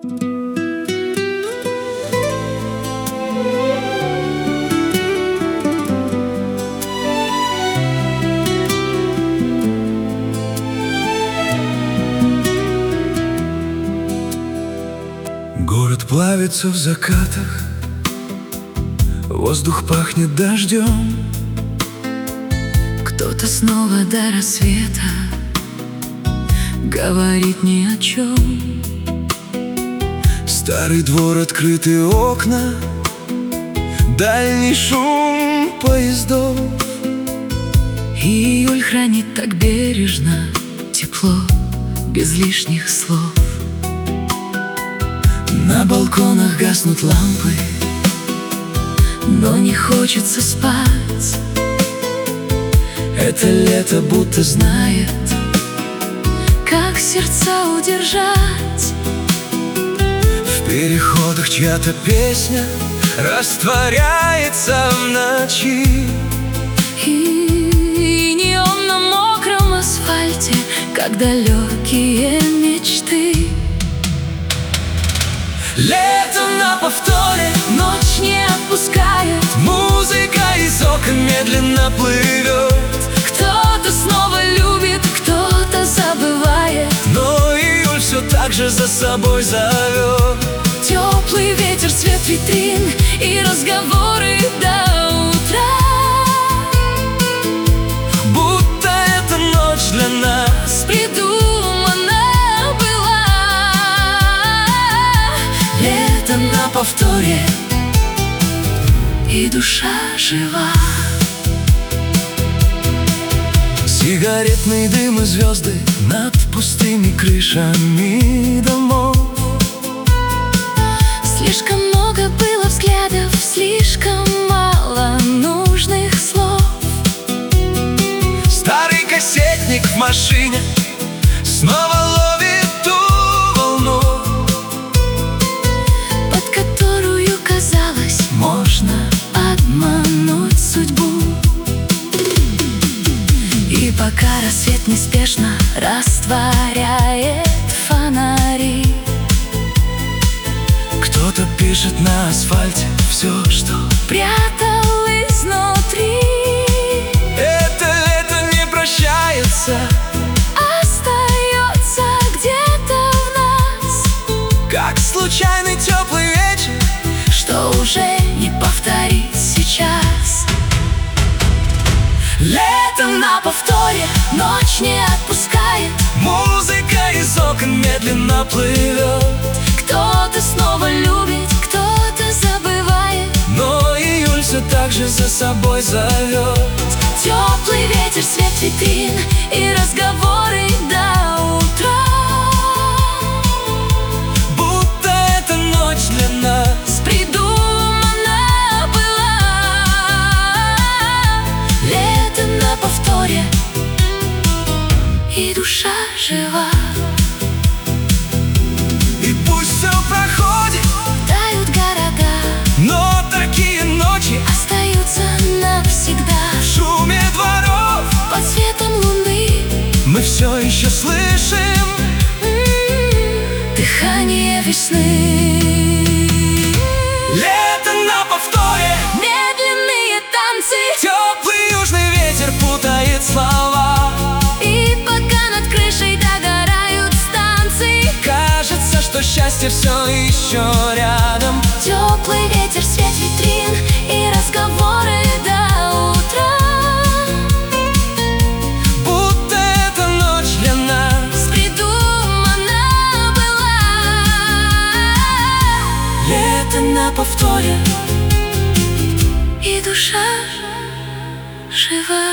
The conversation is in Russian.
Город плавится в закатах, воздух пахнет дождем. Кто-то снова до рассвета говорит ни о чем. Старый двор, открытые окна, дальний шум поездов. И июль хранит так бережно тепло, без лишних слов. На балконах гаснут лампы, но не хочется спать. это лето будто знает, как сердца удержать. в переходах чья-то песня растворяется в ночи. И неон на мокром асфальте, как далекие мечты. Лето на повторе, Ночь не отпускает, музыка из окон медленно плывет. кто-то снова любит, кто-то забывает. Но июль все так же за собой зовет. Теплый ветер, свет витрин и разговоры до утра. Будто эта ночь для нас Придумана была. Лето на повторе, и душа жива. Сигаретный дым и звезды над пустыми крышами домов. Слишком много было взглядов, слишком мало нужных слов. Старый кассетник в машине снова ловит ту волну, Под которую, казалось, можно обмануть судьбу. И пока рассвет неспешно растворяет фонари, кто-то пишет на асфальте все, что прятал изнутри. это лето не прощается, Остается где-то в нас, как случайный теплый вечер, что уже не повторить сейчас. Лето на повторе, ночь не отпускает, музыка из окон медленно плывет. кто-то снова любит, кто-то забывает. Но июль все так же за собой зовет. Теплый ветер, свет витрин и разговоры до утра. Будто эта ночь для нас Придумана была. Лето на повторе, и душа жива. и пусть все проходит, Тают города, но такие ночи остаются навсегда. в шуме дворов Под светом луны мы все еще слышим дыхание весны. лето на повторе. Медленные танцы, Теплый южный ветер путает слова. и пока над крышей догорают станции, Кажется, что счастье все еще рядом. теплый ветер, свет витрин и разговоры до утра. Будто эта ночь для нас Придумана была. лето на повторе. И душа жива.